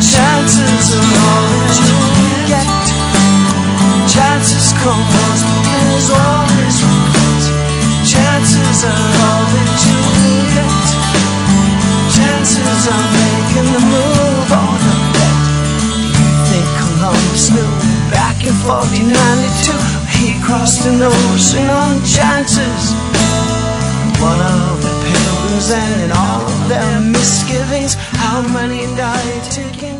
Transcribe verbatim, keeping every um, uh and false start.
Chances are all that you get. Chances come once, but there's always regret. Chances are all that you get. Chances are making the move on the bet. You think Columbus knew back in fourteen ninety-two he crossed an ocean on chances. One of the pilgrims and in all of their misgivings, how many died to get